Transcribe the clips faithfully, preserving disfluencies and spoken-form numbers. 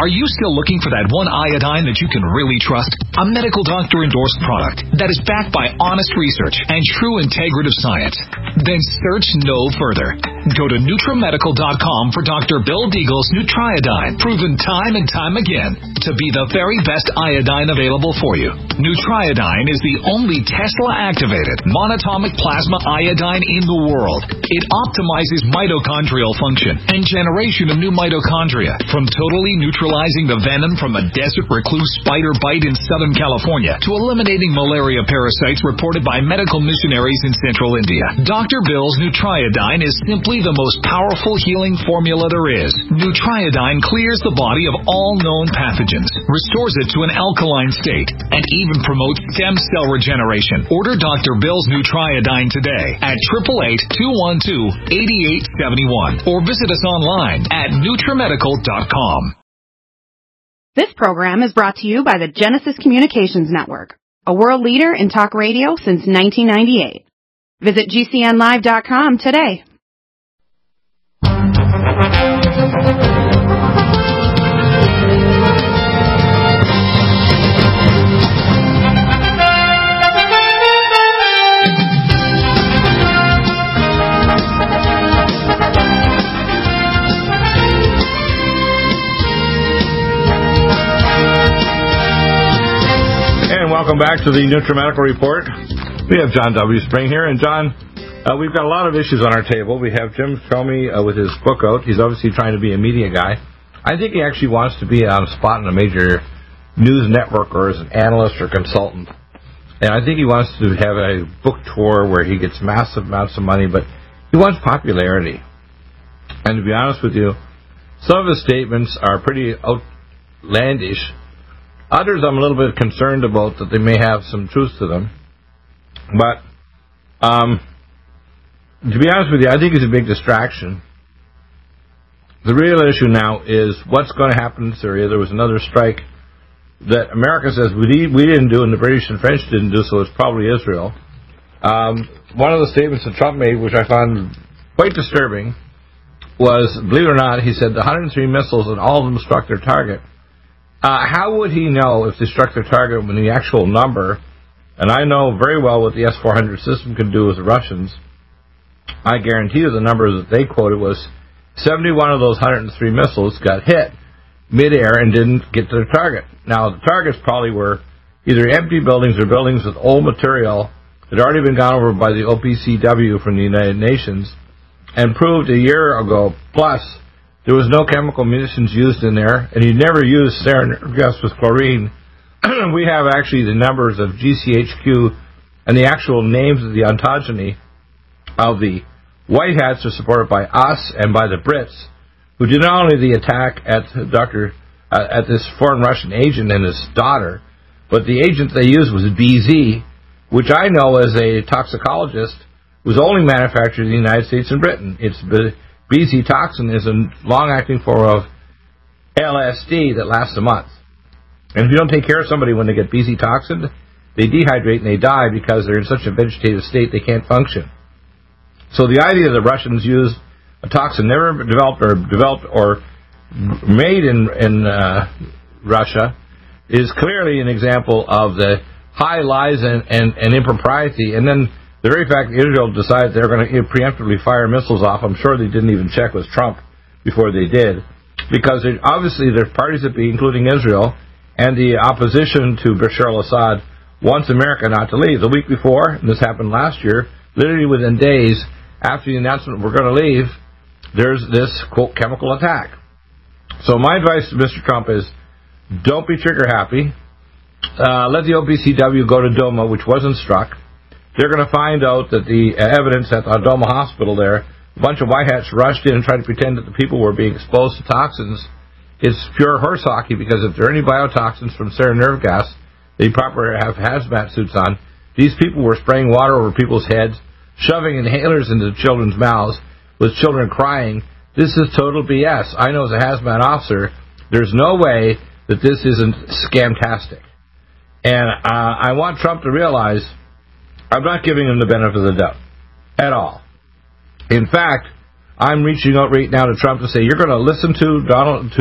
Are you still looking for that one iodine that you can really trust? A medical doctor-endorsed product that is backed by honest research and true integrative science? Then search no further. Go to Nutramedical dot com for Doctor Bill Deagle's Nutriodine, proven time and time again to be the very best iodine available for you. Nutriodine is the only Tesla-activated monatomic plasma iodine in the world. It optimizes mitochondrial function and generation of new mitochondria, from totally neutralizing the venom from a desert recluse spider bite in Southern California to eliminating malaria parasites reported by medical missionaries in central India. Doctor Bill's Nutriodine is simply the most powerful healing formula there is. Nutriodine clears the body of all known pathogens, restores it to an alkaline state, and even promotes stem cell regeneration. Order Doctor Bill's Nutriodine today at eight eight eight, two one two, eight eight seven one or visit us online at Nutramedical dot com. This program is brought to you by the Genesis Communications Network, a world leader in talk radio since nineteen ninety-eight. Visit G C N live dot com today. Welcome back to the Nutramedical Report. We have John W. Spring here, and John, uh, we've got a lot of issues on our table. We have Jim Comey uh, with his book out. He's obviously trying to be a media guy. I think he actually wants to be on a spot in a major news network or as an analyst or consultant. And I think he wants to have a book tour where he gets massive amounts of money, but he wants popularity. And to be honest with you, some of his statements are pretty outlandish. Others I'm a little bit concerned about that they may have some truth to them. But um, to be honest with you, I think it's a big distraction. The real issue now is what's going to happen in Syria. There was another strike that America says we we didn't do and the British and French didn't do, so it's probably Israel. Um, one of the statements that Trump made, which I found quite disturbing, was, believe it or not, he said the one hundred three missiles and all of them struck their target. Uh, how would he know if they struck their target when the actual number, and I know very well what the S four hundred system can do with the Russians, I guarantee you the number that they quoted was seventy-one of those one hundred three missiles got hit midair and didn't get to their target. Now, the targets probably were either empty buildings or buildings with old material that had already been gone over by the O P C W from the United Nations and proved a year ago plus there was no chemical munitions used in there, and he never used sarin gas with chlorine. We have actually the numbers of G C H Q and the actual names of the ontogeny of the White Hats are supported by us and by the Brits, who did not only the attack at Doctor Uh, at this foreign Russian agent and his daughter, but the agent they used was B Z, which I know as a toxicologist was only manufactured in the United States and Britain. It's B Z toxin is a long-acting form of L S D that lasts a month. And if you don't take care of somebody when they get B Z toxin, they dehydrate and they die because they're in such a vegetative state they can't function. So the idea that Russians used a toxin never developed or developed or made in, in uh, Russia is clearly an example of the high lies and, and, and impropriety. And then the very fact that Israel decided they're going to preemptively fire missiles off, I'm sure they didn't even check with Trump before they did, because it, obviously there's parties that be, including Israel, and the opposition to Bashar al-Assad wants America not to leave. The week before, and this happened last year, literally within days after the announcement we're going to leave, there's this, quote, chemical attack. So my advice to Mister Trump is don't be trigger happy. Uh, let the O P C W go to Doma, which wasn't struck. They're going to find out that the evidence at the Doma hospital there, a bunch of white hats rushed in and tried to pretend that the people were being exposed to toxins. It's pure horse hockey, because if there are any biotoxins from sarin nerve gas, they properly have hazmat suits on. These people were spraying water over people's heads, shoving inhalers into children's mouths, with children crying. This is total B S. I know as a hazmat officer, there's no way that this isn't scamtastic. And uh, I want Trump to realize I'm not giving him the benefit of the doubt at all. In fact, I'm reaching out right now to Trump to say, you're going to listen to Donald, to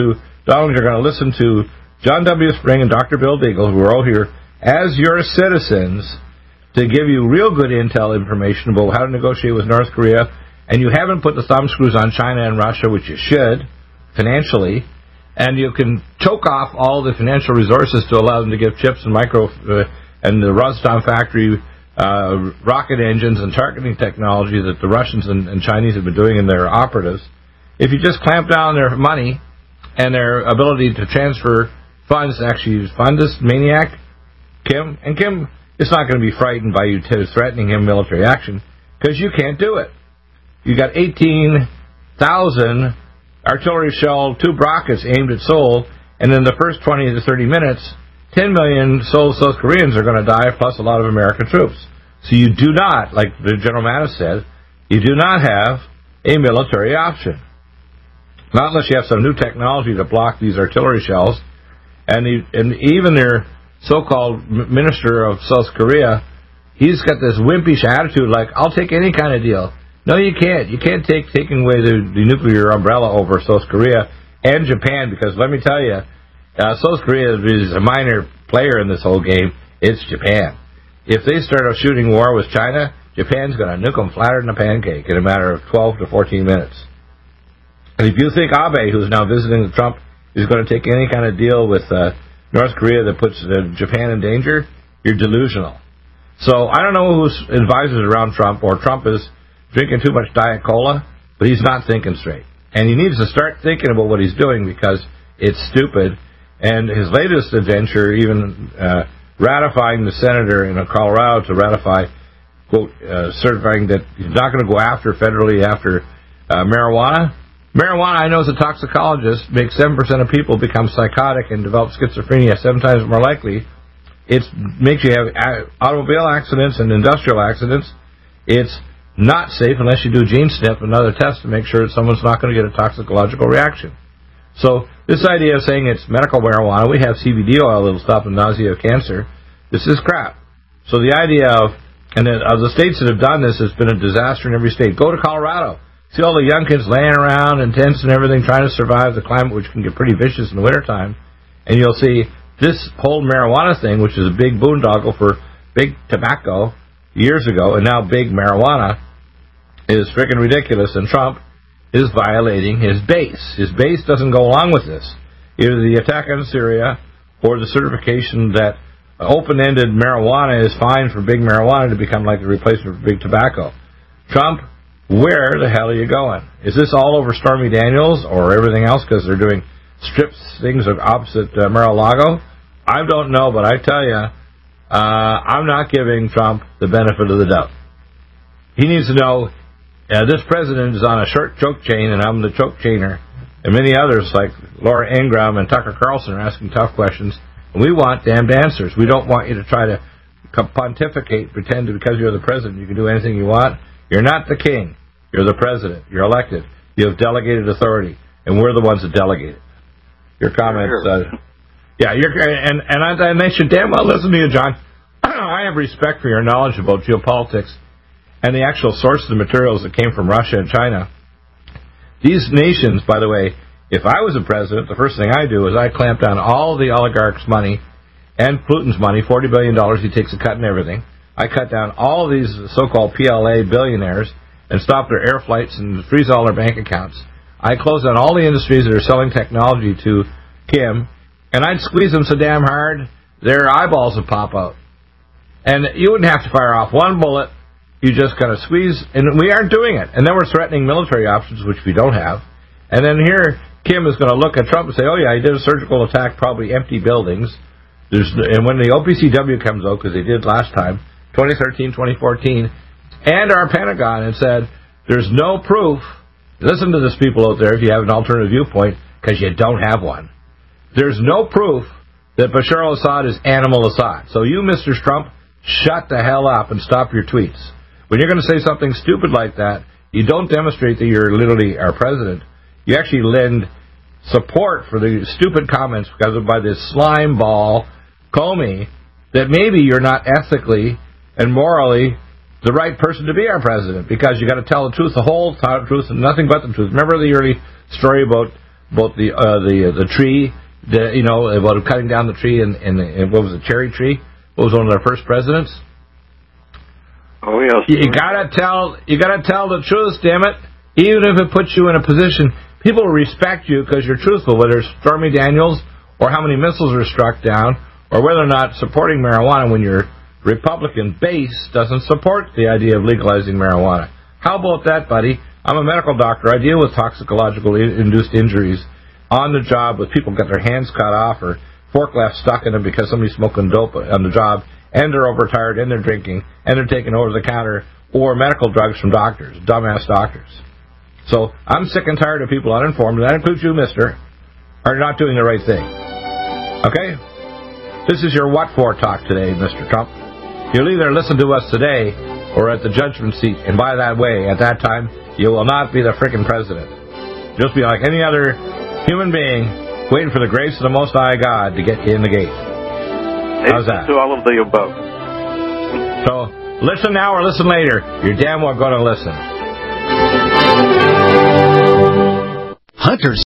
Donald, you're going to listen to John W. Spring and Doctor Bill Deagle, who are all here as your citizens, to give you real good intel information about how to negotiate with North Korea. And you haven't put the thumb screws on China and Russia, which you should, financially. And you can choke off all the financial resources to allow them to give chips and micro uh, and the Rostom factory uh, rocket engines and targeting technology that the Russians and, and Chinese have been doing in their operatives. If you just clamp down their money and their ability to transfer funds to actually fund this maniac, Kim, and Kim is not going to be frightened by you t- threatening him military action, because you can't do it. You got eighteen thousand artillery shell tube rockets aimed at Seoul, and in the first twenty to thirty minutes, ten million Seoul South Koreans are going to die, plus a lot of American troops. So you do not, like the General Mattis said, you do not have a military option. Not unless you have some new technology to block these artillery shells. And, the, and even their so-called minister of South Korea, he's got this wimpish attitude like, I'll take any kind of deal. No, you can't. You can't take taking away the, the nuclear umbrella over South Korea and Japan, because let me tell you, uh, South Korea is a minor player in this whole game. It's Japan. If they start a shooting war with China, Japan's going to nuke them flatter than a pancake in a matter of twelve to fourteen minutes. And if you think Abe, who's now visiting Trump, is going to take any kind of deal with uh, North Korea that puts uh, Japan in danger, you're delusional. So I don't know whose advisors around Trump, or Trump is drinking too much Diet Cola, but he's not thinking straight. And he needs to start thinking about what he's doing, because it's stupid. And his latest adventure, even uh, ratifying the senator in Colorado to ratify, quote, uh, certifying that he's not going to go after federally after uh, marijuana. Marijuana, I know as a toxicologist, makes seven percent of people become psychotic and develop schizophrenia, seven times more likely. It makes you have automobile accidents and industrial accidents. It's not safe unless you do a gene snip, another test, to make sure that someone's not going to get a toxicological reaction. So this idea of saying it's medical marijuana, we have C B D oil that'll stop the nausea of cancer, this is crap. So the idea of, and then, of the states that have done this, has been a disaster in every state. Go to Colorado. See all the young kids laying around in tents and everything, trying to survive the climate, which can get pretty vicious in the wintertime. And you'll see this whole marijuana thing, which is a big boondoggle for big tobacco years ago, and now big marijuana, is freaking ridiculous. And Trump is violating his base. His base doesn't go along with this. Either the attack on Syria or the certification that open-ended marijuana is fine for big marijuana to become like the replacement for big tobacco. Trump, where the hell are you going? Is this all over Stormy Daniels or everything else because they're doing strip things of opposite uh, Mar-a-Lago? I don't know, but I tell you, uh, I'm not giving Trump the benefit of the doubt. He needs to know uh, this president is on a short choke chain, and I'm the choke chainer. And many others, like Laura Ingraham and Tucker Carlson, are asking tough questions. And we want damned answers. We don't want you to try to pontificate, pretend that because you're the president you can do anything you want. You're not the king. You're the president. You're elected. You have delegated authority, and we're the ones that delegate it. Your comments, uh, yeah, you're, and and, I, and they should damn well listen to you, John. I have respect for your knowledge about geopolitics and the actual sources of materials that came from Russia and China. These nations, by the way, if I was a president, the first thing I do is I clamp down all the oligarchs' money and Putin's money, forty billion dollars. He takes a cut in everything. I cut down all these so-called P L A billionaires and stop their air flights and freeze all their bank accounts. I close down all the industries that are selling technology to Kim, and I'd squeeze them so damn hard their eyeballs would pop out. And you wouldn't have to fire off one bullet. You just kind of squeeze, and we aren't doing it. And then we're threatening military options, which we don't have. And then here, Kim is going to look at Trump and say, oh, yeah, he did a surgical attack, probably empty buildings. There's, and when the O P C W comes out, because they did last time, twenty thirteen, twenty fourteen, and our Pentagon, and said, there's no proof. Listen to this, people out there, if you have an alternative viewpoint, because you don't have one. There's no proof that Bashar al-Assad is animal Assad. So you, Mister Trump, shut the hell up and stop your tweets. When you're going to say something stupid like that, you don't demonstrate that you're literally our president. You actually lend support for the stupid comments because of by this slime ball, Comey, that maybe you're not ethically and morally the right person to be our president, because you got to tell the truth, the whole truth, and nothing but the truth. Remember the early story about about the uh, the uh, the tree, the, you know, about cutting down the tree and, and, and what was it, cherry tree? What was one of their first presidents? Oh yes. You, you gotta tell you gotta tell the truth, damn it. Even if it puts you in a position, people respect you because you're truthful. Whether it's Stormy Daniels or how many missiles were struck down, or whether or not supporting marijuana when your Republican base doesn't support the idea of legalizing marijuana. How about that, buddy? I'm a medical doctor. I deal with toxicological induced injuries on the job with people get their hands cut off or forklifts stuck in them because somebody's smoking dope on the job, and they're overtired, and they're drinking, and they're taking over the counter or medical drugs from doctors, dumbass doctors. So I'm sick and tired of people uninformed, and that includes you, mister, are not doing the right thing. Okay? This is your what for talk today, Mister Trump. You'll either listen to us today or at the judgment seat, and by that way, at that time, you will not be the frickin' president. Just be like any other human being waiting for the grace of the Most High God to get you in the gate. How's that? To all of the above. So, listen now or listen later. You're damn well going to listen. Hunters.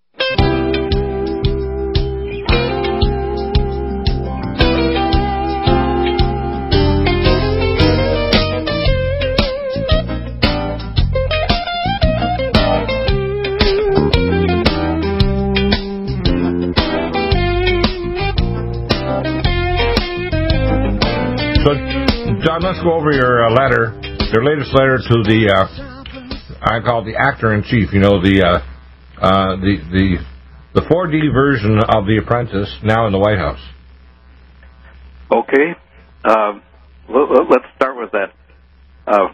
John, let's go over your uh, letter, your latest letter to the, uh, I call it the actor-in-chief, you know, the, uh, uh, the, the, the four D version of The Apprentice, now in the White House. Okay. Uh, let's start with that. Uh,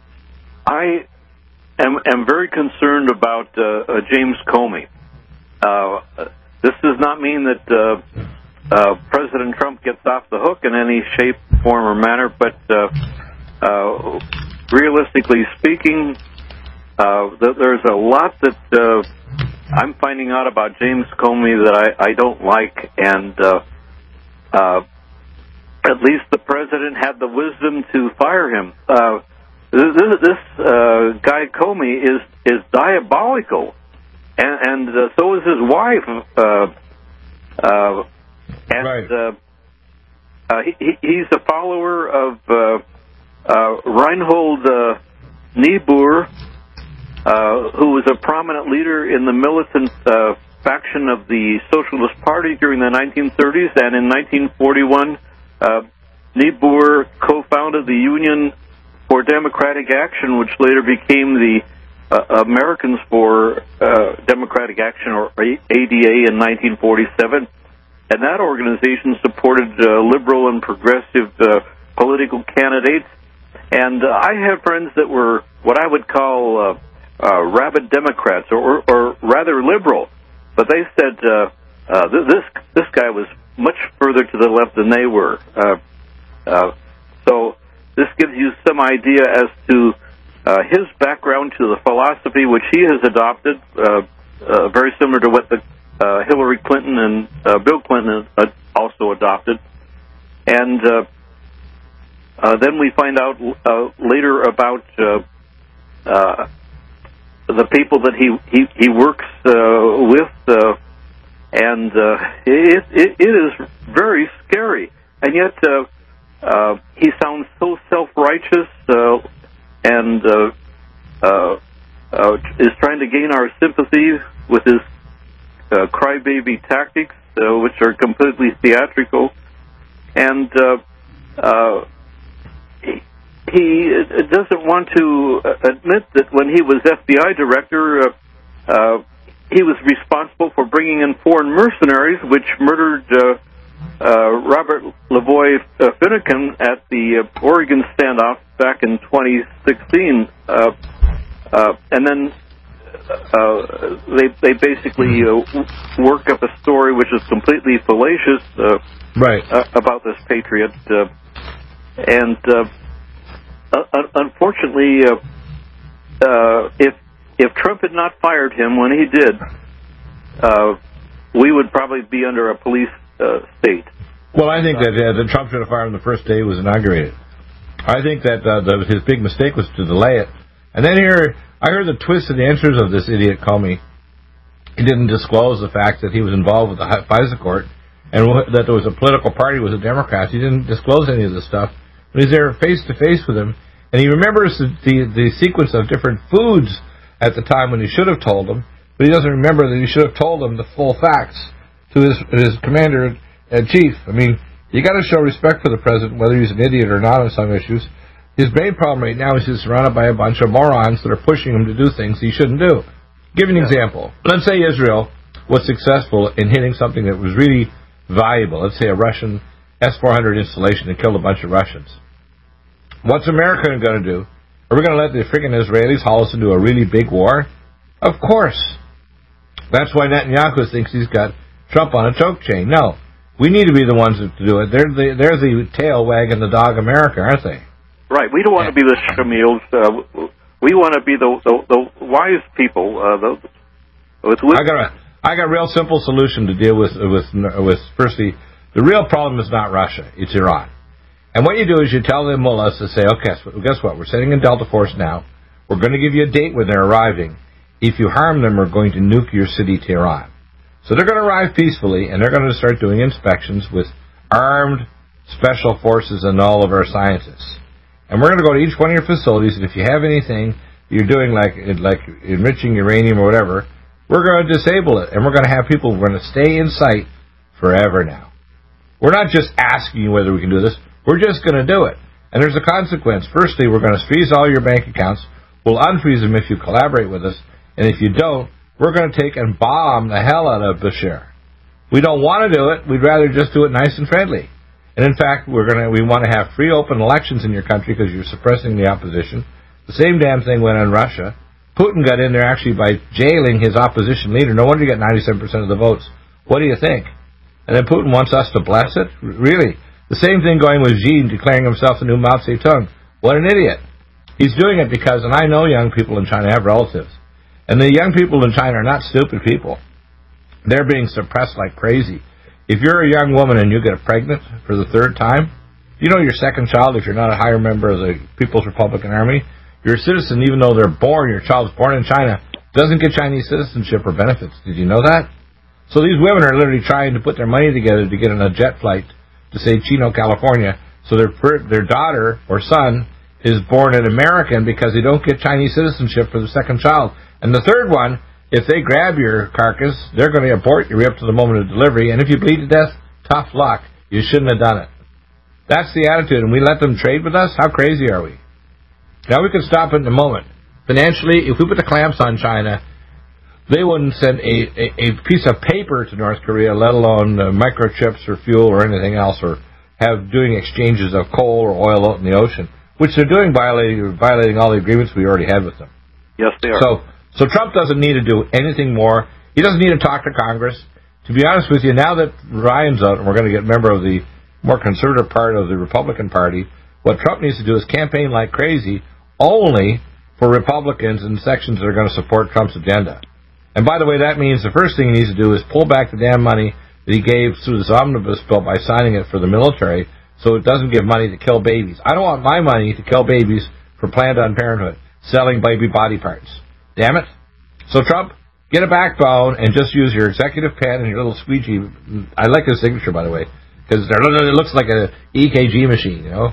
I am, am very concerned about uh, uh, James Comey. Uh, this does not mean that uh, uh, President Trump gets off the hook in any shape, form, or manner, but uh, uh, realistically speaking, uh, th- there's a lot that uh, I'm finding out about James Comey that I, I don't like, and uh, uh, at least the president had the wisdom to fire him. Uh, this this uh, guy Comey is is diabolical, and, and uh, so is his wife. Uh, uh, and right. uh, uh, he, he's a follower of uh, uh, Reinhold uh, Niebuhr, uh, who was a prominent leader in the militant uh, faction of the Socialist Party during the nineteen thirties, and in nineteen forty-one, uh, Niebuhr co-founded the Union for Democratic Action, which later became the uh, Americans for uh, Democratic Action, or A D A, in nineteen forty-seven. And that organization supported uh, liberal and progressive uh, political candidates. And uh, I have friends that were what I would call uh, uh, rabid Democrats, or, or rather liberal. But they said uh, uh, th- this this guy was much further to the left than they were. Uh, uh, so this gives you some idea as to uh, his background, to the philosophy which he has adopted, uh, uh, very similar to what the uh, Hillary Clinton and uh, Bill Clinton uh, also adopted. And uh, uh, then we find out uh, later about uh, uh, the people that he he, he works uh, with, uh, and uh, it, it it is very scary. And yet uh, uh, he sounds so self-righteous uh, and uh, uh, uh, is trying to gain our sympathy with his uh, crybaby tactics, uh, which are completely theatrical. And uh, uh, he, he doesn't want to admit that when he was F B I director, uh, uh, he was responsible for bringing in foreign mercenaries, which murdered uh, uh, Robert Lavoie uh, Finucane at the uh, Oregon standoff back in twenty sixteen. Uh, uh, and then uh, they they basically uh, work up a story which is completely fallacious. Uh, Right. Uh, about this patriot, uh, and uh, uh, unfortunately, uh, uh, if if Trump had not fired him when he did, uh, we would probably be under a police uh, state. Well, I think that, uh, that Trump should have fired him the first day he was inaugurated. I think that uh, the, his big mistake was to delay it. And then here, I heard the twists and the answers of this idiot Comey. He didn't disclose the fact that he was involved with the FISA court and that there was a political party with the Democrats. He didn't disclose any of this stuff. But he's there face-to-face with him, and he remembers the, the, the sequence of different foods at the time when he should have told them, but he doesn't remember that he should have told them the full facts to his, his commander-in-chief. I mean, you got to show respect for the president, whether he's an idiot or not on some issues. His main problem right now is he's surrounded by a bunch of morons that are pushing him to do things he shouldn't do. Give you an example. Let's say Israel was successful in hitting something that was really valuable. Let's say a Russian S four hundred installation and killed a bunch of Russians. What's America going to do? Are we going to let the freaking Israelis haul us into a really big war? Of course. That's why Netanyahu thinks he's got Trump on a choke chain. No. We need to be the ones to do it. They're the, they're the tail wagging the dog America, aren't they? Right. We don't want to be the Shmuels. Uh, we want to be the, the, the wise people. Uh, the, with, with I got a, I got a real simple solution to deal with, with, with, firstly, the real problem is not Russia. It's Iran. And what you do is you tell the mullahs to say, okay, so guess what? We're sending in Delta Force now. We're going to give you a date when they're arriving. If you harm them, we're going to nuke your city, Tehran. So they're going to arrive peacefully, and they're going to start doing inspections with armed special forces and all of our scientists. And we're going to go to each one of your facilities, and if you have anything you're doing like like enriching uranium or whatever, we're going to disable it, and we're going to have people who are going to stay in sight forever now. We're not just asking you whether we can do this. We're just going to do it. And there's a consequence. Firstly, we're going to freeze all your bank accounts. We'll unfreeze them if you collaborate with us, and if you don't, we're going to take and bomb the hell out of Bashar. We don't want to do it. We'd rather just do it nice and friendly. And in fact, we're going to we want to have free, open elections in your country because you're suppressing the opposition. The same damn thing went on in Russia. Putin got in there actually by jailing his opposition leader. No wonder he got ninety-seven percent of the votes. What do you think? And then Putin wants us to bless it? Really? The same thing going with Xi declaring himself the new Mao Zedong. What an idiot. He's doing it because, and I know young people in China have relatives, and the young people in China are not stupid people. They're being suppressed like crazy. If you're a young woman and you get pregnant for the third time, you know your second child, if you're not a higher member of the People's Republican Army, you're a citizen even though they're born, your child's born in China, doesn't get Chinese citizenship or benefits. Did you know that? So these women are literally trying to put their money together to get on a jet flight to, say, Chino, California, so their their daughter or son is born an American because they don't get Chinese citizenship for the second child. And the third one, if they grab your carcass, they're going to abort you up to the moment of delivery, and if you bleed to death, tough luck. You shouldn't have done it. That's the attitude, and we let them trade with us? How crazy are we? Now, we could stop it in a moment. Financially, if we put the clamps on China, they wouldn't send a, a, a piece of paper to North Korea, let alone uh, microchips or fuel or anything else, or have doing exchanges of coal or oil out in the ocean, which they're doing violating, violating all the agreements we already had with them. Yes, they are. So, so Trump doesn't need to do anything more. He doesn't need to talk to Congress. To be honest with you, now that Ryan's out and we're going to get a member of the more conservative part of the Republican Party, what Trump needs to do is campaign like crazy only for Republicans and sections that are going to support Trump's agenda. And by the way, that means the first thing he needs to do is pull back the damn money that he gave through this omnibus bill by signing it for the military so it doesn't give money to kill babies. I don't want my money to kill babies for Planned Parenthood, selling baby body parts. Damn it. So Trump, get a backbone and just use your executive pen and your little squeegee. I like his signature, by the way, because it looks like an E K G machine, you know.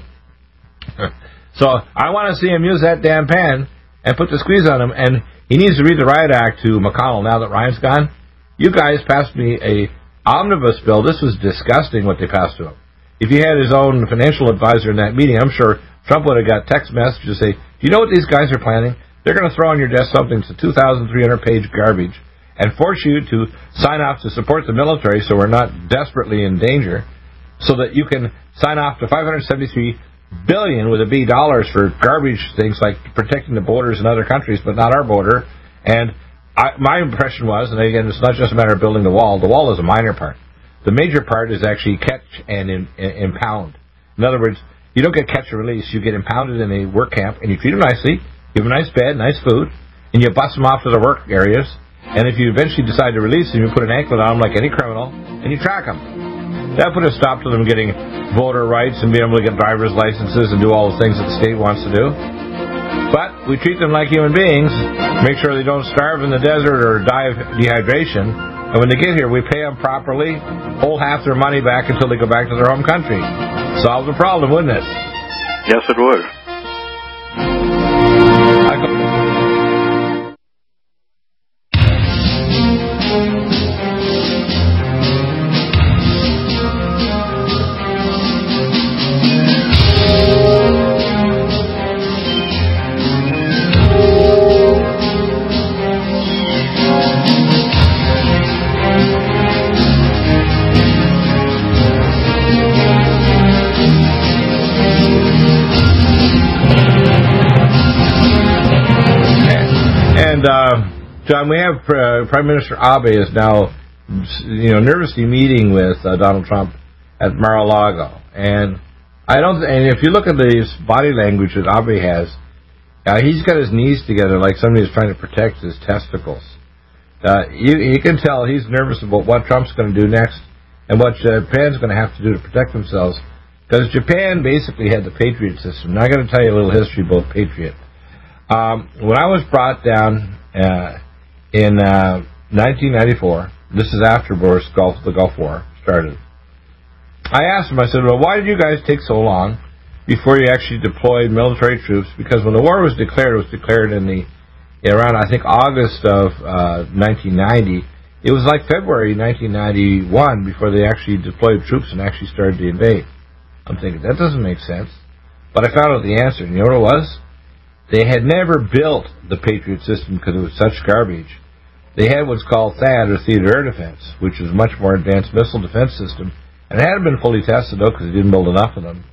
So I want to see him use that damn pen and put the squeeze on him, and he needs to read the Riot Act to McConnell now that Ryan's gone. You guys passed me a omnibus bill. This was disgusting what they passed to him. If he had his own financial advisor in that meeting, I'm sure Trump would have got text messages to say, do you know what these guys are planning? They're going to throw on your desk something that's two thousand three hundred page garbage and force you to sign off to support the military so we're not desperately in danger, so that you can sign off to five hundred seventy-three billion with a B dollars for garbage things like protecting the borders in other countries, but not our border. And I, my impression was, and again, it's not just a matter of building the wall. The wall is a minor part. The major part is actually catch and in, in, impound. In other words, you don't get catch and release. You get impounded in a work camp, and you treat them nicely, give them a nice bed, nice food, and you bust them off to the work areas. And if you eventually decide to release them, you put an anklet on them like any criminal, and you track them. That put a stop to them getting voter rights and being able to get driver's licenses and do all the things that the state wants to do. But we treat them like human beings, make sure they don't starve in the desert or die of dehydration. And when they get here, we pay them properly, hold half their money back until they go back to their home country. Solve the problem, wouldn't it? Yes, it would. I go- And, uh, John, we have uh, Prime Minister Abe is now, you know, nervously meeting with uh, Donald Trump at Mar-a-Lago. And I don't, and if you look at the body language that Abe has, uh, he's got his knees together like somebody who's trying to protect his testicles. Uh, you, you can tell he's nervous about what Trump's going to do next and what Japan's going to have to do to protect themselves. Because Japan basically had the Patriot system. Now, I got to tell you a little history about Patriot. Um, when I was brought down uh, in uh, nineteen ninety-four, this is after Boris Gulf, the Gulf War started, I asked him, I said, well, why did you guys take so long before you actually deployed military troops? Because when the war was declared, it was declared in the around, I think, August of uh, nineteen ninety. It was like February nineteen ninety-one before they actually deployed troops and actually started to invade. I'm thinking, that doesn't make sense. But I found out the answer. And you know what it was? They had never built the Patriot system because it was such garbage. They had what's called THAAD, or Theater Air Defense, which is a much more advanced missile defense system. And it hadn't been fully tested, though, because they didn't build enough of them.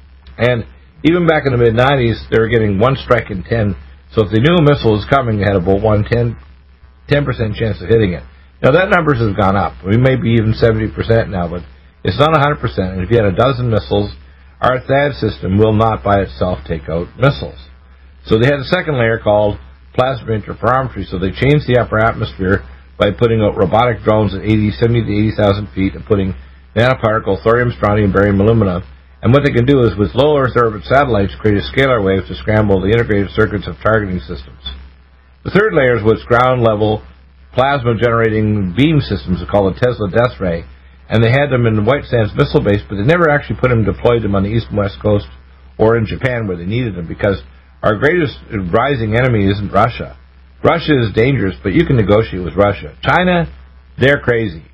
And even back in the mid nineties, they were getting one strike in ten. So if they knew a missile was coming, they had about one ten, ten percent chance of hitting it. Now, that numbers has gone up. We may be even seventy percent now, but it's not one hundred percent. And if you had a dozen missiles, our THAAD system will not by itself take out missiles. So they had a second layer called plasma interferometry. So they changed the upper atmosphere by putting out robotic drones at eighty, seventy to eighty thousand feet and putting nanoparticle thorium, strontium, barium, aluminum. And what they can do is, with low Earth orbit satellites, create a scalar wave to scramble the integrated circuits of targeting systems. The third layer is what's ground-level plasma-generating beam systems called the Tesla Death Ray. And they had them in the White Sands Missile Base, but they never actually put them, deployed them on the east and west coast or in Japan where they needed them, because our greatest rising enemy isn't Russia. Russia is dangerous, but you can negotiate with Russia. China, they're crazy.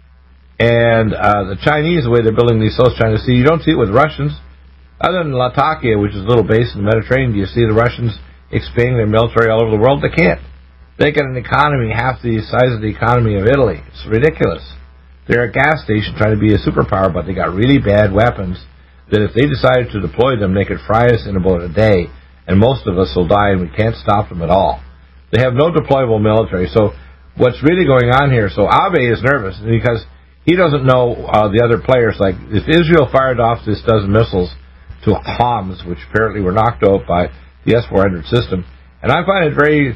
And uh, the Chinese, the way they're building these South China Sea, you don't see it with Russians. Other than Latakia, which is a little base in the Mediterranean, do you see the Russians expanding their military all over the world? They can't. They got an economy half the size of the economy of Italy. It's ridiculous. They're a gas station trying to be a superpower, but they got really bad weapons that if they decided to deploy them, they could fry us in about a day. And most of us will die, and we can't stop them at all. They have no deployable military. So what's really going on here, so Abe is nervous because he doesn't know uh, the other players. Like, if Israel fired off this dozen missiles to Homs, which apparently were knocked out by the S four hundred system, and I find it very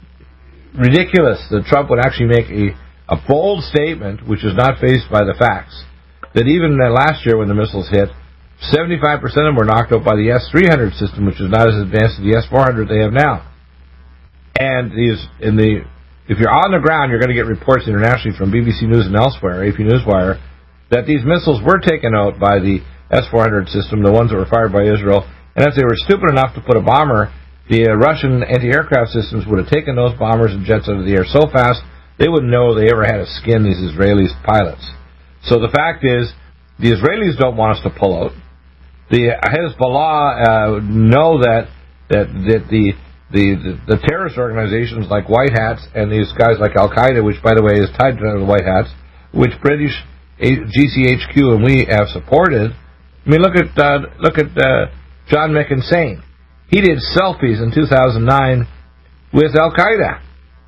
ridiculous that Trump would actually make a, a bold statement, which is not faced by the facts, that even uh, last year when the missiles hit, seventy-five percent of them were knocked out by the S three hundred system, which is not as advanced as the S four hundred they have now. And these, in the, if you're on the ground, you're going to get reports internationally from B B C News and elsewhere, A P Newswire, that these missiles were taken out by the S four hundred system, the ones that were fired by Israel. And if they were stupid enough to put a bomber, the uh, Russian anti-aircraft systems would have taken those bombers and jets out of the air so fast, they wouldn't know they ever had to skin these Israeli pilots. So the fact is, the Israelis don't want us to pull out. The Hezbollah uh, know that that that the, the the the terrorist organizations like White Hats and these guys like Al Qaeda, which by the way is tied to the White Hats, which British G C H Q and we have supported. I mean, look at uh, look at uh, John McInsane. He did selfies in two thousand nine with Al Qaeda.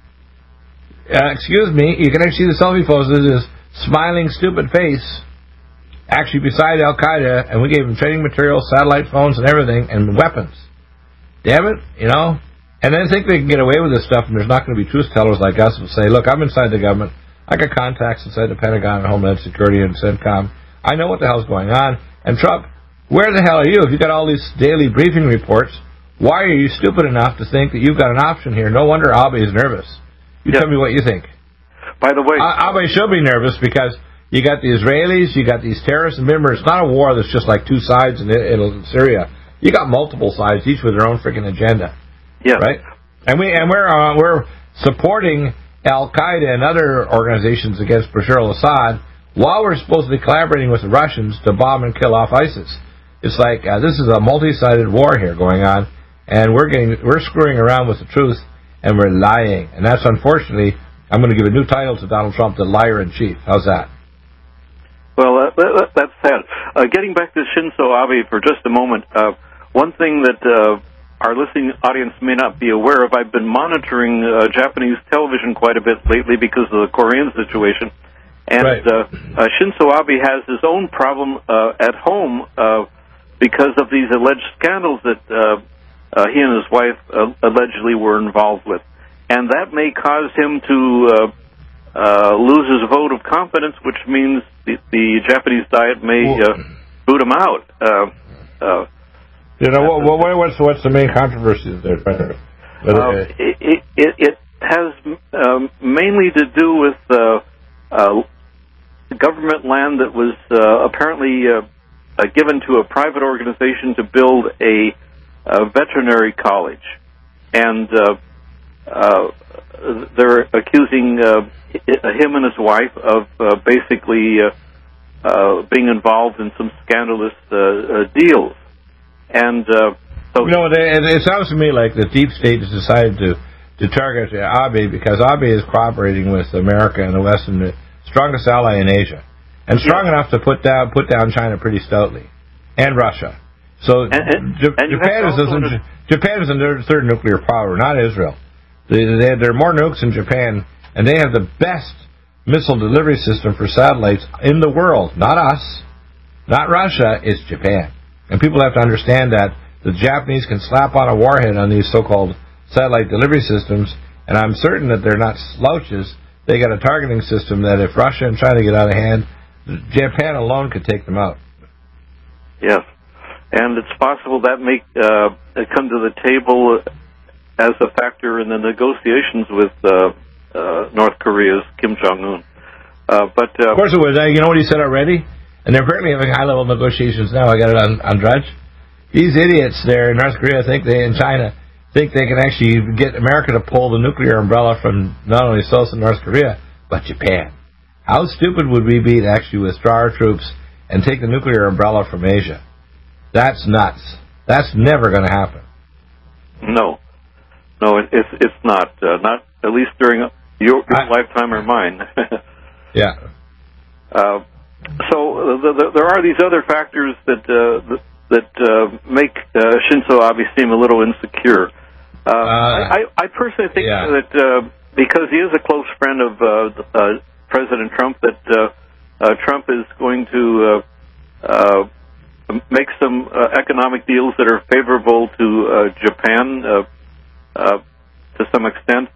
Uh, excuse me, you can actually see the selfie photos of his smiling, stupid face. Actually beside Al Qaeda, and we gave them training materials, satellite phones, and everything, and weapons. Damn it, you know? And then think they can get away with this stuff, and there's not going to be truth tellers like us who say, look, I'm inside the government. I got contacts inside the Pentagon and Homeland Security and CENTCOM. I know what the hell's going on. And Trump, where the hell are you? If you got all these daily briefing reports, Why are you stupid enough to think that you've got an option here? No wonder Abe is nervous. You yeah. tell me what you think. By the way... Uh, Abe should be nervous because you got the Israelis, you got these terrorists. Remember, it's not a war that's just like two sides in, in Syria. You got multiple sides, each with their own freaking agenda. Yeah. Right? And, we, and we're, uh, we're supporting Al-Qaeda and other organizations against Bashar al-Assad while we're supposedly collaborating with the Russians to bomb and kill off ISIS. It's like uh, this is a multi-sided war here going on, and we're getting we're screwing around with the truth, and we're lying. And that's, unfortunately, I'm going to give a new title to Donald Trump, the liar in chief. How's that? Well, uh, that, that's sad. Uh, getting back to Shinzo Abe for just a moment, uh, one thing that uh, our listening audience may not be aware of, I've been monitoring uh, Japanese television quite a bit lately because of the Korean situation. And right. uh, uh, Shinzo Abe has his own problem uh, at home uh, because of these alleged scandals that uh, uh, he and his wife uh, allegedly were involved with. And that may cause him to uh, uh, lose his vote of confidence, which means the, the Japanese Diet may uh, boot him out. Uh, uh, you know, what, what, what's, what's the main controversy there? Uh, it, it, it has um, mainly to do with uh, uh, government land that was uh, apparently uh, uh, given to a private organization to build a, a veterinary college. And uh, uh, they're accusing uh, him and his wife of uh, basically uh, uh, being involved in some scandalous uh, uh, deals. And uh, so, you know, it sounds to me like the deep state has decided to, to target Abe because Abe is cooperating with America and the West and the strongest ally in Asia, and strong yeah. enough to put down put down China pretty stoutly, and Russia. So and, and, J- and Japan is to... Japan is the third nuclear power, not Israel. They, they, there are more nukes in Japan, and they have the best missile delivery system for satellites in the world. Not us, not Russia. It's Japan. And people have to understand that the Japanese can slap on a warhead on these so-called satellite delivery systems, and I'm certain that they're not slouches. They got a targeting system that if Russia and China get out of hand, Japan alone could take them out. Yes, and it's possible that may uh, come to the table as a factor in the negotiations with uh, uh, North Korea's Kim Jong-un. Uh, but uh, of course it was. Uh, you know what he said already? And they're apparently having high-level negotiations now. I got it on, on Drudge. These idiots there in North Korea think they, in China, think they can actually get America to pull the nuclear umbrella from not only South and North Korea, but Japan. How stupid would we be to actually withdraw our troops and take the nuclear umbrella from Asia? That's nuts. That's never going to happen. No. No, it, it's it's not. Uh, not at least during your, your I, lifetime or mine. yeah. Uh, so the, the, there are these other factors that uh, that uh, make uh, Shinzo Abe seem a little insecure. Uh, uh, I, I personally think yeah. that uh, because he is a close friend of uh, uh, President Trump, that uh, uh, Trump is going to uh, uh, make some uh, economic deals that are favorable to uh, Japan uh, uh, to some extent,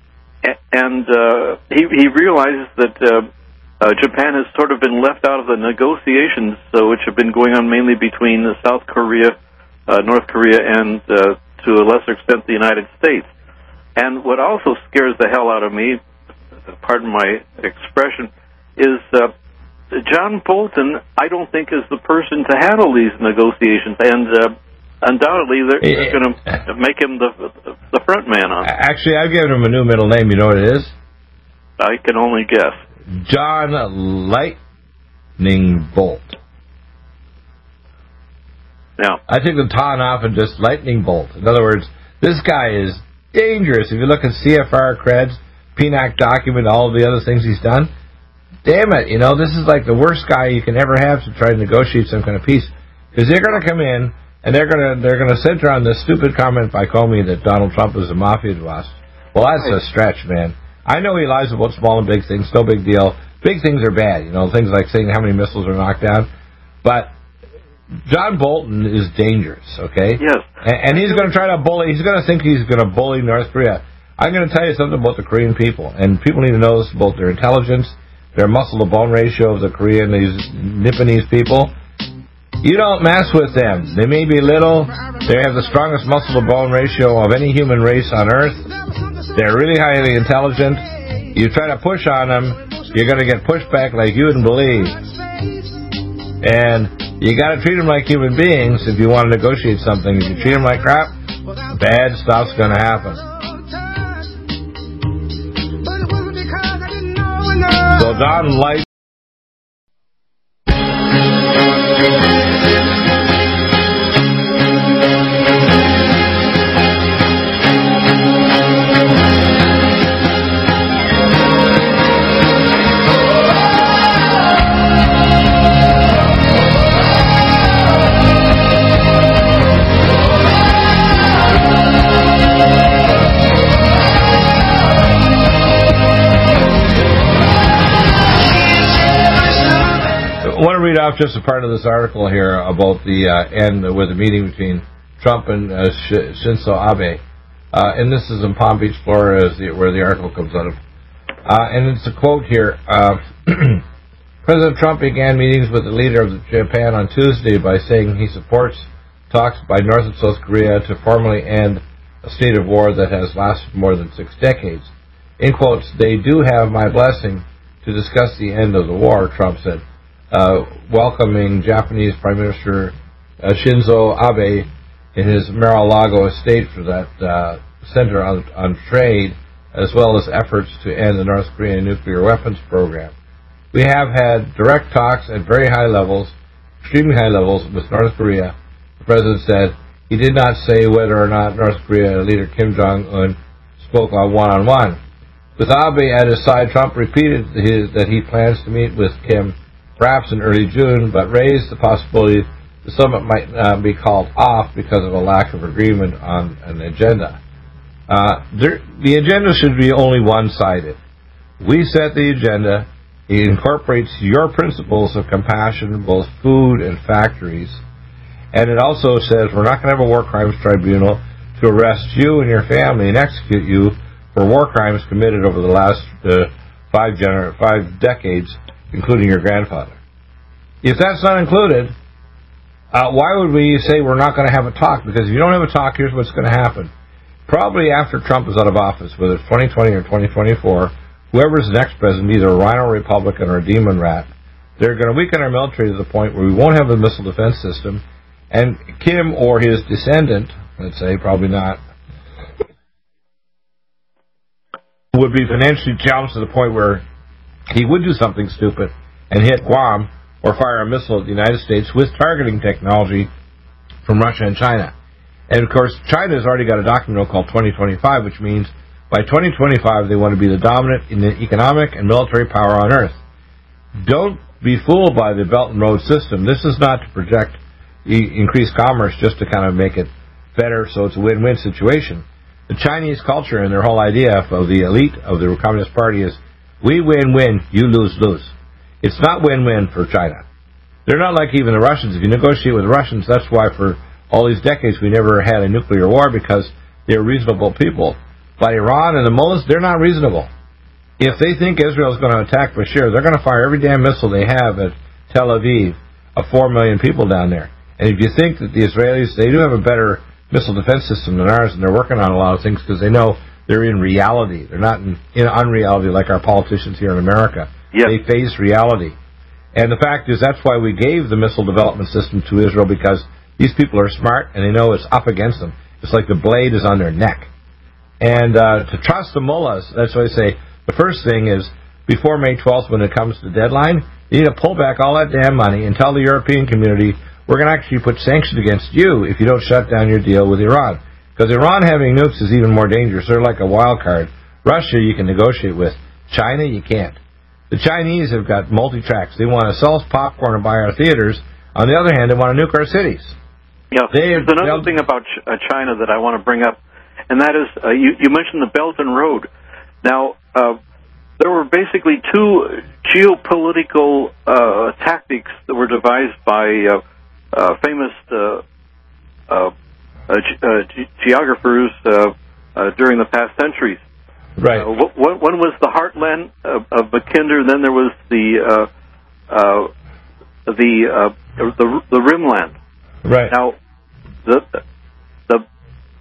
and uh, he, he realizes that uh, uh, Japan has sort of been left out of the negotiations, uh, which have been going on mainly between uh, South Korea, uh, North Korea, and uh, to a lesser extent the United States. And what also scares the hell out of me, pardon my expression, is uh, John Bolton, I don't think, is the person to handle these negotiations, and uh, undoubtedly they're, they're going to make him the the front man on it. Actually, I've given him a new middle name. You know what it is? I can only guess. John Lightning Bolt. Now, I took the ton off and just Lightning Bolt. In other words, this guy is dangerous. If you look at C F R creds, P N A C document, all of the other things he's done, damn it, you know, this is like the worst guy you can ever have to try to negotiate some kind of peace. Because they're going to come in and they're going to they're going to center on this stupid comment by Comey that Donald Trump is a mafia boss. Well, that's a stretch, man. I know he lies about small and big things, no big deal. Big things are bad, you know, things like saying how many missiles are knocked down. But John Bolton is dangerous, okay? Yes. And, and he's going to try to bully, he's going to think he's going to bully North Korea. I'm going to tell you something about the Korean people, and people need to know this about their intelligence, their muscle-to-bone ratio of the Korean, these Nipponese people. You don't mess with them. They may be little, They have the strongest muscle-to-bone ratio of any human race on Earth. They're really highly intelligent. You try to push on them, you're going to get pushed back like you wouldn't believe. And you got to treat them like human beings if you want to negotiate something. If you treat them like crap, bad stuff's going to happen. So Don Light. I want to read off just a part of this article here about the uh, end with the meeting between Trump and uh, Shinzo Abe. Uh, and this is in Palm Beach, Florida, where the article comes out of. Uh, and it's a quote here. Uh, President Trump began meetings with the leader of Japan on Tuesday by saying he supports talks by North and South Korea to formally end a state of war that has lasted more than six decades. In quotes, "They do have my blessing to discuss the end of the war," Trump said. Uh, welcoming Japanese Prime Minister uh, Shinzo Abe in his Mar-a-Lago estate for that uh, Center on, on Trade, as well as efforts to end the North Korean nuclear weapons program. "We have had direct talks at very high levels, extremely high levels, with North Korea," the president said. He did not say whether or not North Korea leader Kim Jong-un spoke on one-on-one. With Abe at his side, Trump repeated his, that he plans to meet with Kim perhaps in early June, but raised the possibility the summit might uh, be called off because of a lack of agreement on an agenda. Uh, there, the agenda should be only one-sided. We set the agenda. It incorporates your principles of compassion, both food and factories. And it also says we're not going to have a war crimes tribunal to arrest you and your family and execute you for war crimes committed over the last uh, five, gener- five decades, including your grandfather. If that's not included, uh, why would we say we're not going to have a talk? Because if you don't have a talk, here's what's going to happen. Probably after Trump is out of office, whether it's twenty twenty or twenty twenty-four, whoever's the next president, either a rhino Republican or a demon rat, they're going to weaken our military to the point where we won't have a missile defense system, and Kim or his descendant, let's say, probably not, would be financially challenged to the point where he would do something stupid and hit Guam or fire a missile at the United States with targeting technology from Russia and China. And, of course, China's already got a document called twenty twenty-five, which means by twenty twenty-five they want to be the dominant in the economic and military power on Earth. Don't be fooled by the Belt and Road system. This is not to project e- increased commerce just to kind of make it better so it's a win-win situation. The Chinese culture and their whole idea of the elite of the Communist Party is we win-win, you lose-lose. It's not win-win for China. They're not like even the Russians. If you negotiate with the Russians, that's why for all these decades we never had a nuclear war, because they're reasonable people. But Iran and the mullahs, they're not reasonable. If they think Israel is going to attack Bashir, they're going to fire every damn missile they have at Tel Aviv, of four million people down there. And if you think that the Israelis, they do have a better missile defense system than ours, and they're working on a lot of things because they know they're in reality. They're not in, in unreality like our politicians here in America. Yep. They face reality. And the fact is that's why we gave the missile development system to Israel, because these people are smart and they know it's up against them. It's like the blade is on their neck. And uh, to trust the mullahs, that's why I say the first thing is before May twelfth when it comes to the deadline, you need to pull back all that damn money and tell the European community we're going to actually put sanctions against you if you don't shut down your deal with Iran. Because Iran having nukes is even more dangerous. They're like a wild card. Russia you can negotiate with. China you can't. The Chinese have got multi-tracks. They want to sell us popcorn and buy our theaters. On the other hand, they want to nuke our cities. Yeah, they, there's another thing about Ch- uh, China that I want to bring up, and that is uh, you, you mentioned the Belt and Road. Now, uh, there were basically two geopolitical uh, tactics that were devised by uh, uh, famous uh, uh, uh, ge- uh, ge- geographers uh, uh, during the past centuries. Right. Uh, one, one was the heartland of, of Mackinder. Then there was the uh, uh, the, uh, the the rimland. Right. Now, the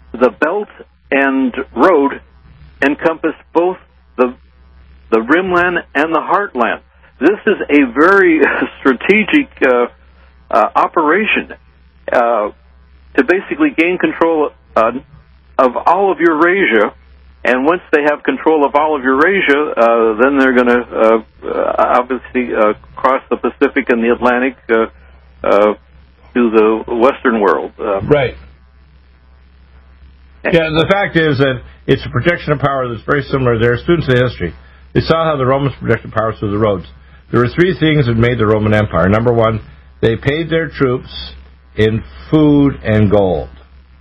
the Belt and Road encompass both the the rimland and the heartland. This is a very strategic uh, uh, operation uh, to basically gain control uh, of all of Eurasia. And once they have control of all of Eurasia, uh, then they're going to uh, uh, obviously uh, cross the Pacific and the Atlantic uh, uh, to the Western world. Uh, right. Yeah, the fact is that it's a projection of power that's very similar. There are students of history. They saw how the Romans projected power through the roads. There were three things that made the Roman Empire. Number one, they paid their troops in food and gold.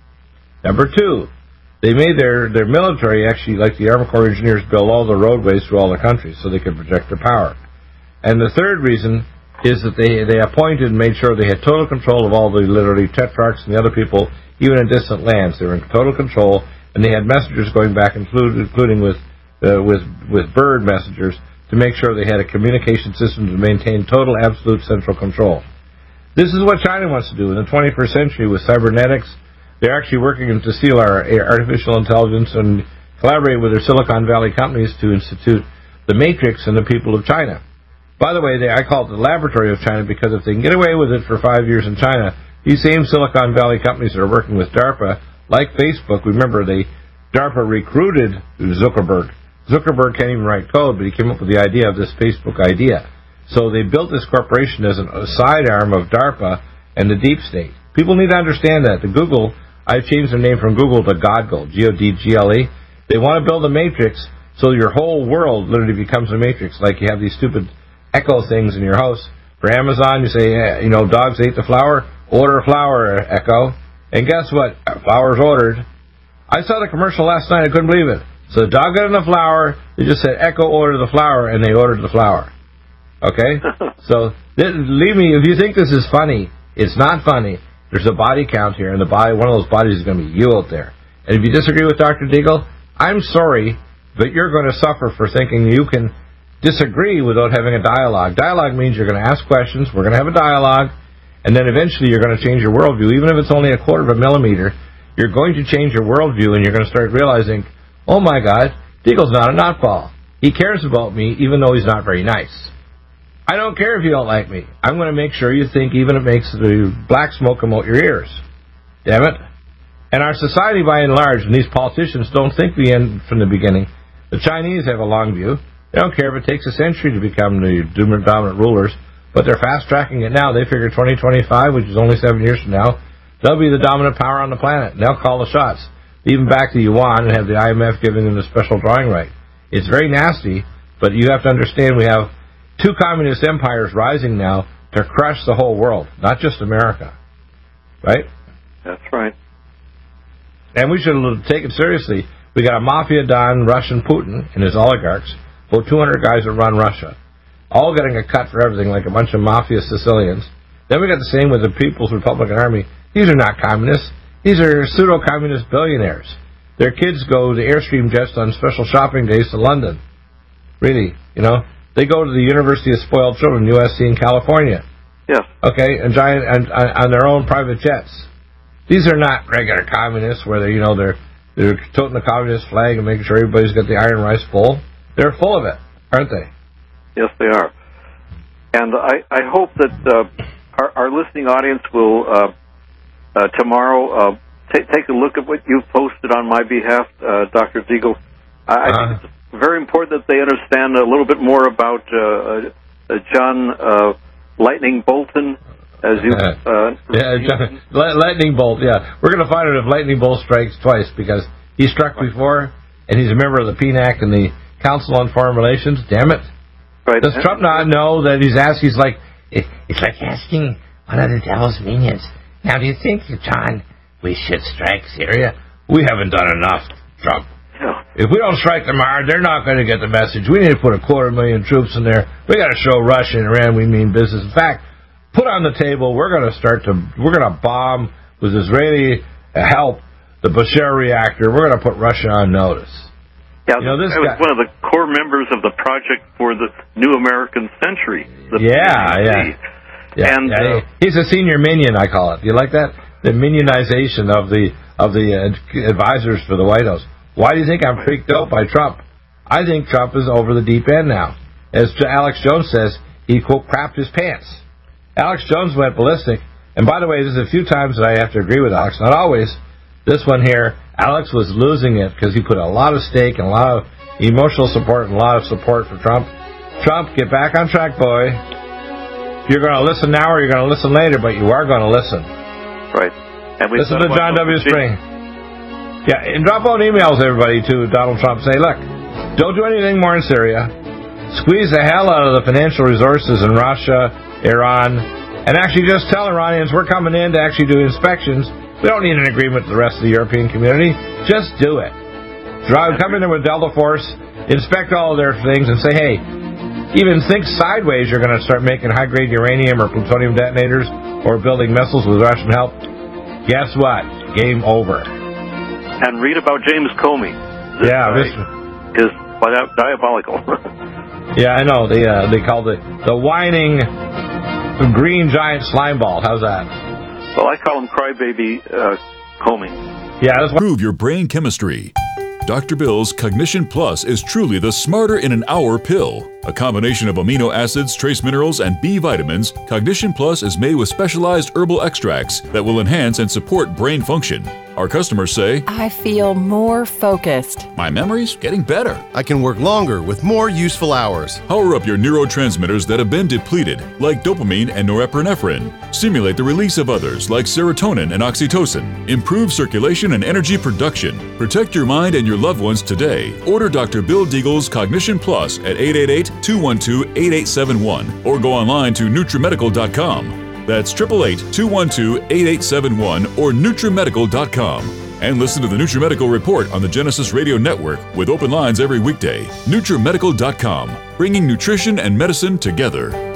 Number two, they made their, their military, actually, like the Army Corps engineers, build all the roadways through all the countries so they could project their power. And the third reason is that they, they appointed and made sure they had total control of all the literally tetrarchs and the other people, even in distant lands. They were in total control, and they had messengers going back, including, including with, uh, with, with bird messengers, to make sure they had a communication system to maintain total, absolute central control. This is what China wants to do in the twenty-first century with cybernetics. They're actually working to steal our artificial intelligence and collaborate with their Silicon Valley companies to institute the Matrix in the people of China. By the way, they, I call it the laboratory of China because if they can get away with it for five years in China, these same Silicon Valley companies that are working with DARPA, like Facebook, remember they DARPA recruited Zuckerberg. Zuckerberg can't even write code, but he came up with the idea of this Facebook idea. So they built this corporation as a sidearm of DARPA and the deep state. People need to understand that. The Google, I've changed their name from Google to Godgle, G O D G L E. They want to build a matrix so your whole world literally becomes a matrix. Like you have these stupid Echo things in your house. For Amazon, you say, eh, you know, dogs ate the flour, order flour, Echo. And guess what? Flour's ordered. I saw the commercial last night. I couldn't believe it. So the dog got in the flour, they just said, Echo, order the flour, and they ordered the flour. Okay? So, th- leave me, if you think this is funny, it's not funny. There's a body count here, and the body, one of those bodies is going to be you out there. And if you disagree with Doctor Deagle, I'm sorry, but you're going to suffer for thinking you can disagree without having a dialogue. Dialogue means you're going to ask questions, we're going to have a dialogue, and then eventually you're going to change your worldview. Even if it's only a quarter of a millimeter, you're going to change your worldview, and you're going to start realizing, oh my God, Deagle's not a nutball. He cares about me even though he's not very nice. I don't care if you don't like me. I'm going to make sure you think even if it makes the black smoke come out your ears. Damn it. And our society by and large, and these politicians don't think the end from the beginning. The Chinese have a long view. They don't care if it takes a century to become the dominant rulers, but they're fast-tracking it now. They figure twenty twenty-five, which is only seven years from now, they'll be the dominant power on the planet, and they'll call the shots. Even back to Yuan and have the I M F giving them the special drawing right. It's very nasty, but you have to understand we have two communist empires rising now to crush the whole world, not just America. Right? That's right. And we should take it seriously. We got a mafia don, Russian Putin, and his oligarchs, about two hundred guys that run Russia, all getting a cut for everything like a bunch of mafia Sicilians. Then we got the same with the People's Republican Army. These are not communists. These are pseudo-communist billionaires. Their kids go to Airstream jets on special shopping days to London. Really, you know. They go to the University of Spoiled Children, U S C in California. Yes. Okay, and giant and on their own private jets. These are not regular communists where they, you know, they're they're toting the communist flag and making sure everybody's got the iron rice bowl. They're full of it, aren't they? Yes, they are. And I, I hope that uh, our, our listening audience will uh, uh, tomorrow uh, t- take a look at what you've posted on my behalf, uh, Doctor Deagle. I, uh-huh. I think it's very important that they understand a little bit more about uh, uh, John uh, Lightning Bolton, as you... Uh, yeah, John, Lightning Bolt, yeah. We're going to find out if Lightning Bolt strikes twice, because he struck before, and he's a member of the P N A C and the Council on Foreign Relations. Damn it. Right. Does Trump not know that he's asking, he's like, it's like asking one of the devil's minions, now do you think, John, we should strike Syria? We haven't done enough, Trump. No. If we don't strike tomorrow, they're not going to get the message. We need to put a quarter million troops in there. We got to show Russia and Iran we mean business. In fact, put on the table, we're going to start to, we're going to bomb with Israeli help the Bashar reactor. We're going to put Russia on notice. Yeah, you know, this I was guy, one of the core members of the Project for the New American Century. The yeah, yeah. yeah. And yeah, uh, he's a senior minion, I call it. Do you like that? The minionization of the of the uh, advisors for the White House. Why do you think I'm freaked out by Trump? I think Trump is over the deep end now. As Alex Jones says, he, quote, crapped his pants. Alex Jones went ballistic. And by the way, there's a few times that I have to agree with Alex. Not always. This one here, Alex was losing it because he put a lot of stake and a lot of emotional support and a lot of support for Trump. Trump, get back on track, boy. You're going to listen now or you're going to listen later, but you are going to listen. Right. And we listen to John W. Spring. Yeah, and drop out emails, everybody, to Donald Trump. Say, look, don't do anything more in Syria. Squeeze the hell out of the financial resources in Russia, Iran, and actually just tell Iranians we're coming in to actually do inspections. We don't need an agreement with the rest of the European community. Just do it. Drive, come in there with Delta Force, inspect all of their things, and say, hey, even think sideways you're going to start making high-grade uranium or plutonium detonators or building missiles with Russian help. Guess what? Game over. And read about James Comey. This yeah, this is diabolical. Yeah, I know. They uh, they called it the whining green giant slime ball. How's that? Well, I call him Crybaby uh, Comey. Yeah, that's what. Improve your brain chemistry. Doctor Bill's Cognition Plus is truly the smarter in an hour pill. A combination of amino acids, trace minerals, and B vitamins, Cognition Plus is made with specialized herbal extracts that will enhance and support brain function. Our customers say, I feel more focused. My memory's getting better. I can work longer with more useful hours. Power up your neurotransmitters that have been depleted, like dopamine and norepinephrine. Stimulate the release of others, like serotonin and oxytocin. Improve circulation and energy production. Protect your mind and your loved ones today. Order Doctor Bill Deagle's Cognition Plus at eight eight eight, two one two, eight eight seven one or go online to Nutrimedical dot com. That's eight eight eight, two one two, eight eight seven one or Nutrimedical dot com. And listen to the Nutrimedical Report on the Genesis Radio Network with open lines every weekday. Nutrimedical dot com, bringing nutrition and medicine together.